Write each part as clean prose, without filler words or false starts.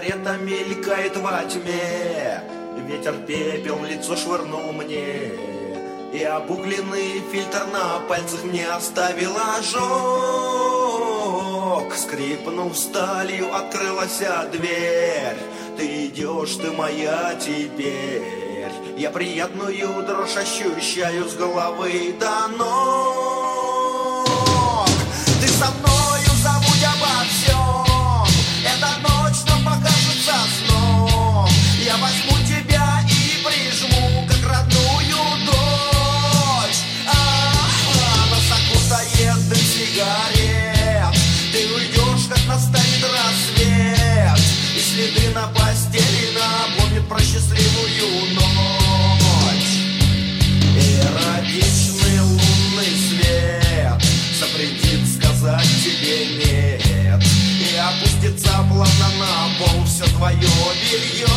сигарета мелькает во тьме. Ветер пепел в лицо швырнул мне, и обугленный фильтр на пальцах мне оставил ожог. Скрипнув сталью, открылась дверь. Ты идешь, ты моя теперь. Я приятную дрожь ощущаю с головы до ног. Ты со мною, забудь обо всем. Эта ночь нам покажется сном. Я возьму тебя и прижму, как родную дочь. Нас окутает дым сигарет. Ты уйдешь, как настанет рассвет, и следы на постели напомнят про счастливую ночь. Эротичный лунный свет запретит сказать тебе нет, и опустится плавно на пол все твое белье.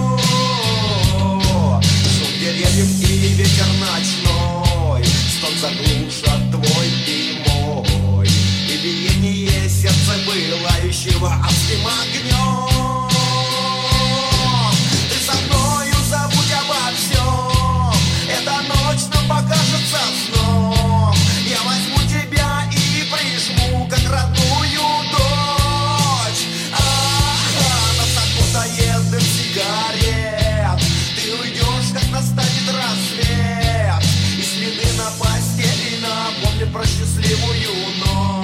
Шум деревьев и ветер ночной, стон заглушат твой и мой, и биение сердца пылающего адским огнем. Ты со мною, забудь обо всем. Эта ночь нам покажется сном. Я возьму тебя и прижму, как родную дочь. Нас окутает дым сигарет. Ты уйдешь, как настанет рассвет, и следы на постели напомнят про счастливую ночь.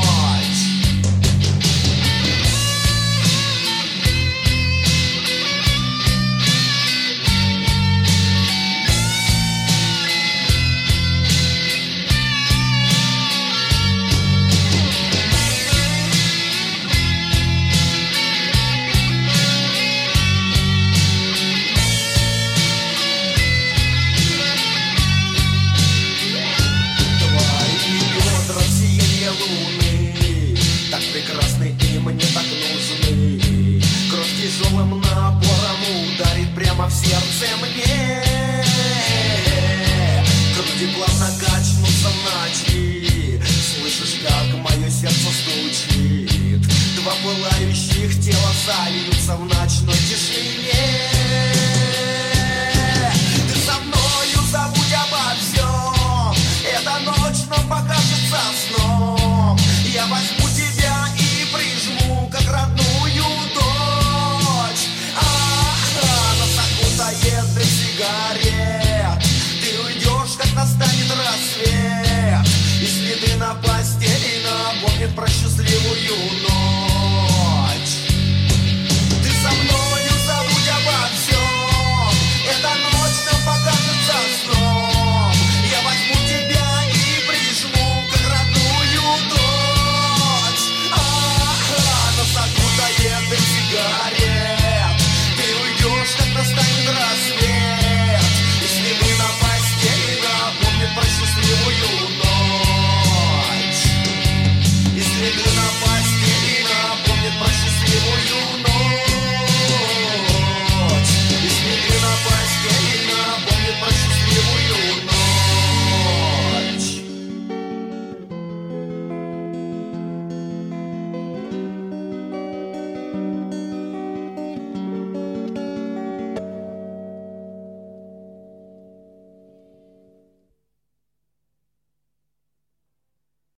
Прекрасны и мне так нужны. Кровь тяжелым напором ударит прямо в сердце мне. Груди плавно качнутся в ночи. Слышишь, как мое сердце стучит. Два пылающих тела сольются в ночной тишине. Ты со мною, забудь обо всем. Эта ночь нам покажется сном. Я возьму тебя и прижму, как родную дочь. Нас окутает дым сигарет. Ты уйдешь, как настанет рассвет, и следы на